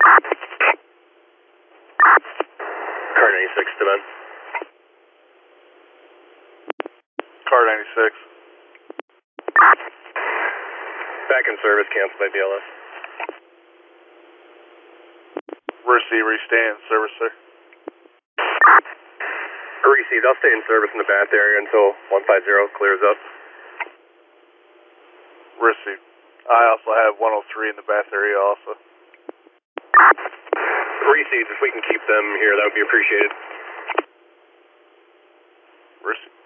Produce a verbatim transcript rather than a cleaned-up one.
Car ninety-six to Ben. Car ninety-six. Back in service, canceled by B L S. Receiver, stay in service, sir. Received, I'll stay in service in the bath area until one five zero clears up. Received. I also have one oh three in the bath area also. Received, if we can keep them here, that would be appreciated. Received.